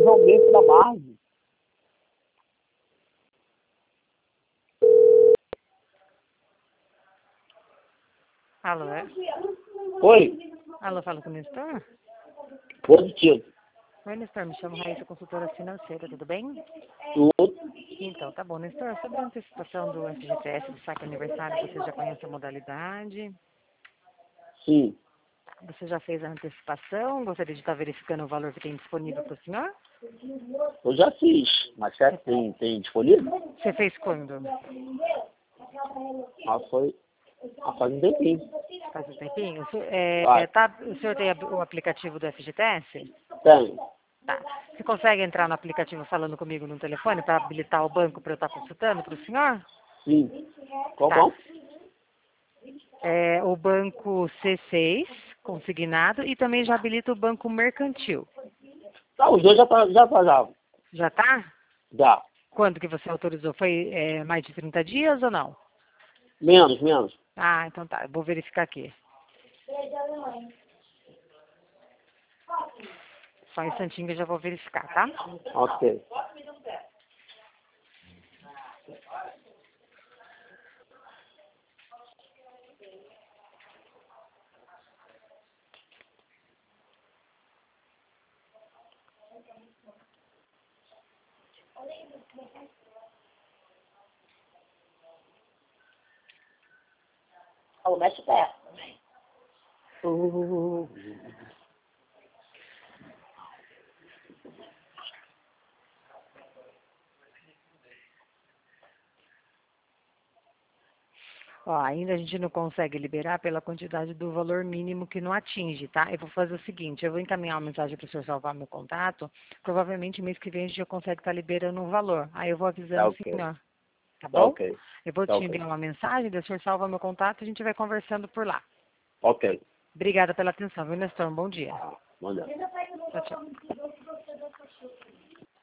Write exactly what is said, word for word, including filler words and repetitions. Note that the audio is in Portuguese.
aumento da margem. Alô, é? Oi, Alô, fala com o Nestor? positivo. Oi, Nestor, me chamo Raíssa, consultora financeira, tudo bem? Tudo. Então, tá bom, Nestor, sobre a antecipação do F G T S do saque aniversário, você já conhece a modalidade? Sim. Você já fez a antecipação? Gostaria de estar verificando o valor que tem disponível para o senhor? Eu já fiz, mas será que tem, tem disponível? Você fez quando? Ah, foi. Ah, faz um tempinho. Faz um tempinho? O senhor, é, Vai. é, tá, o senhor tem a- o aplicativo do F G T S? Tem. Tá. Você consegue entrar no aplicativo falando comigo no telefone para habilitar o banco para eu estar consultando para o senhor? Sim. Qual Tá. banco? É, o banco C seis, consignado, e também já habilita o banco mercantil. Ah, os dois já tá, já tá, já. Já tá? Já. Quando que você autorizou? Foi é, mais de trinta dias ou não? Menos, menos. Ah, então tá. Eu vou verificar aqui. Só um instantinho que eu já vou verificar, tá? Ok. Alô, mexe o pé. Uh, Ó, ainda a gente não consegue liberar pela quantidade do valor mínimo que não atinge, tá? Eu vou fazer o seguinte, eu vou encaminhar uma mensagem para o senhor salvar meu contato. Provavelmente mês que vem a gente já consegue estar liberando um valor. Aí eu vou tá avisando o ok. senhor, tá Tá bom? ok. Eu vou Tá te ok. enviar uma mensagem, daí o senhor salva meu contato e a gente vai conversando por lá. Ok. Obrigada pela atenção, viu, Nestor? Um bom dia. Manda. Tchau, tchau.